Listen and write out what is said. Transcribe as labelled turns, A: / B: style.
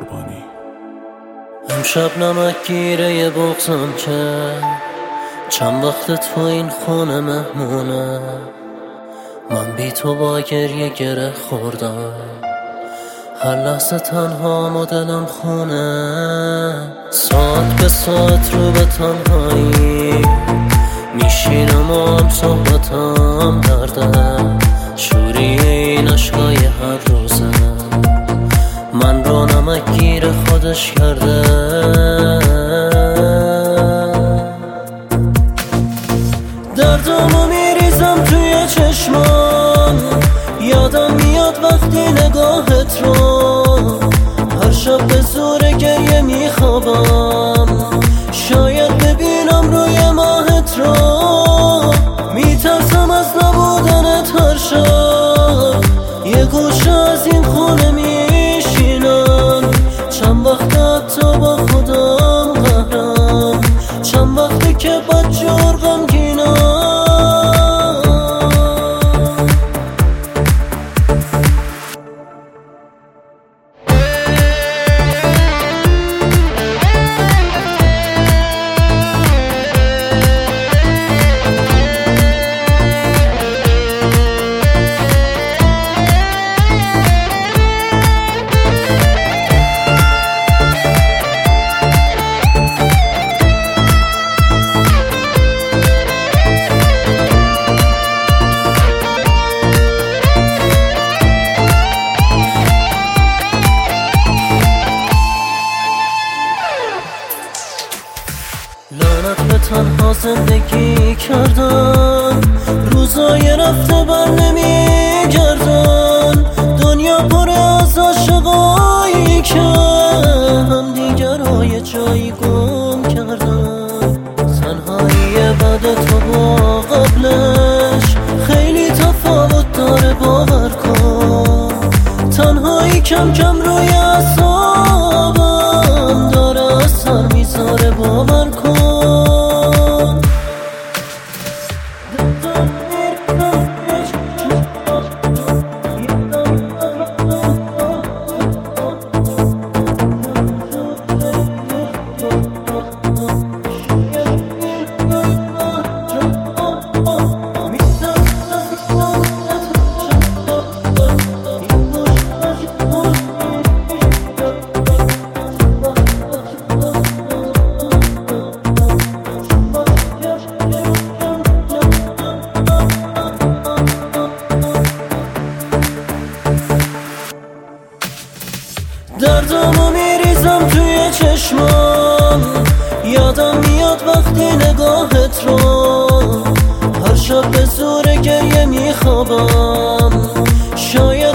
A: قربانی.
B: امشب نمکگیره بغضم که چند وقت تو این خونه مهمونه. من بی تو با گریه گره خوردم، هر لحظه تنها و دلم خونه. ساعت به ساعت رو به تنهایی میشینم و هم صحبتم درده، شوری این عشقای هر روزه من رو نمکگیر خودش کرده. دردمو میریزم توی چشمام، یادم میاد وقتی نگاهت رو، هر شب به زور گریه میخوابم، شاید ببینم روی ماهت رو. میترسم از نبودنت هر شب، یه گوشه از این خونه میشینم، چند وقت حتی با خودم قهرم، چند وقتی که بدجور غمگینم. لعنت به تنها زندگی کردن، روزای رفته بر نمیگردن، دنیا پر از عاشقایی که هم دیگرای جایی گم کردن. تنهایی بعد تو با قبلش خیلی تفاوت داره، باور کن. تنهایی کم کم روی اعصابم داره اثر میذاره، باور کن. دردمو میریزم توی چشمام، یادم میاد وقتی نگاهت رو، هر شب به زور گریه میخوابم، شاید